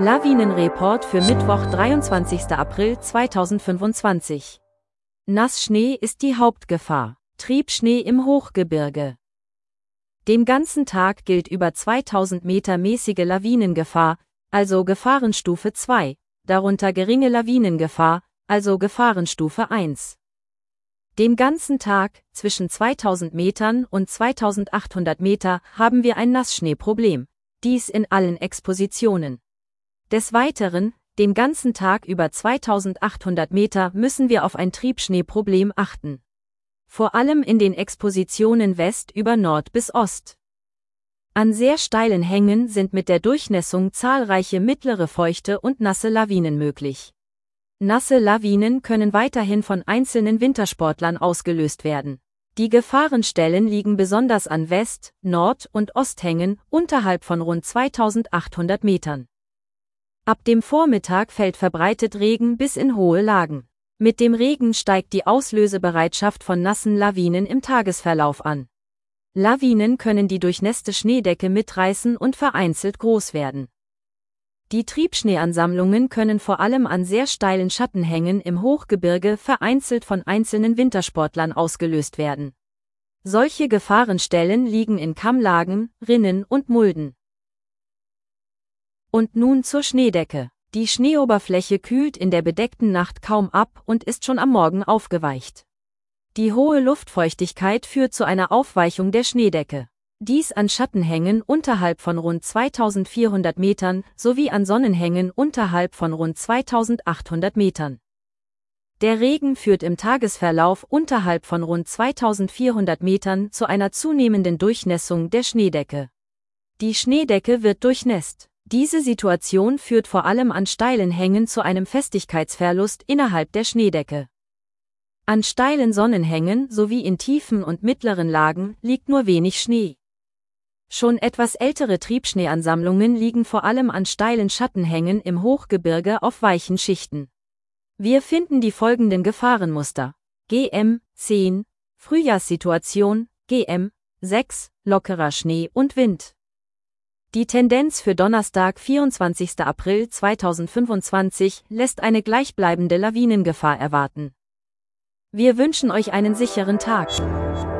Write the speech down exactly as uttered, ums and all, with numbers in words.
Lawinenreport für Mittwoch, dreiundzwanzigster April zweitausendfünfundzwanzig. Nassschnee ist die Hauptgefahr. Triebschnee im Hochgebirge. Den ganzen Tag gilt über zweitausend Meter mäßige Lawinengefahr, also Gefahrenstufe zwei, darunter geringe Lawinengefahr, also Gefahrenstufe eins. Den ganzen Tag, zwischen zweitausend Metern und zweitausendachthundert Meter, haben wir ein Nassschneeproblem, dies in allen Expositionen. Des Weiteren, den ganzen Tag über zweitausendachthundert Meter müssen wir auf ein Triebschneeproblem achten. Vor allem in den Expositionen West über Nord bis Ost. An sehr steilen Hängen sind mit der Durchnässung zahlreiche mittlere feuchte und nasse Lawinen möglich. Nasse Lawinen können weiterhin von einzelnen Wintersportlern ausgelöst werden. Die Gefahrenstellen liegen besonders an West-, Nord- und Osthängen unterhalb von rund zweitausendachthundert Metern. Ab dem Vormittag fällt verbreitet Regen bis in hohe Lagen. Mit dem Regen steigt die Auslösebereitschaft von nassen Lawinen im Tagesverlauf an. Lawinen können die durchnässte Schneedecke mitreißen und vereinzelt groß werden. Die Triebschneeansammlungen können vor allem an sehr steilen Schattenhängen im Hochgebirge vereinzelt von einzelnen Wintersportlern ausgelöst werden. Solche Gefahrenstellen liegen in Kammlagen, Rinnen und Mulden. Und nun zur Schneedecke. Die Schneeoberfläche kühlt in der bedeckten Nacht kaum ab und ist schon am Morgen aufgeweicht. Die hohe Luftfeuchtigkeit führt zu einer Aufweichung der Schneedecke. Dies an Schattenhängen unterhalb von rund zweitausendvierhundert Metern sowie an Sonnenhängen unterhalb von rund zweitausendachthundert Metern. Der Regen führt im Tagesverlauf unterhalb von rund zweitausendvierhundert Metern zu einer zunehmenden Durchnässung der Schneedecke. Die Schneedecke wird durchnässt. Diese Situation führt vor allem an steilen Hängen zu einem Festigkeitsverlust innerhalb der Schneedecke. An steilen Sonnenhängen sowie in tiefen und mittleren Lagen liegt nur wenig Schnee. Schon etwas ältere Triebschneeansammlungen liegen vor allem an steilen Schattenhängen im Hochgebirge auf weichen Schichten. Wir finden die folgenden Gefahrenmuster: G M zehn, Frühjahrssituation, G M sechs, lockerer Schnee und Wind. Die Tendenz für Donnerstag, vierundzwanzigster April zweitausendfünfundzwanzig, lässt eine gleichbleibende Lawinengefahr erwarten. Wir wünschen euch einen sicheren Tag.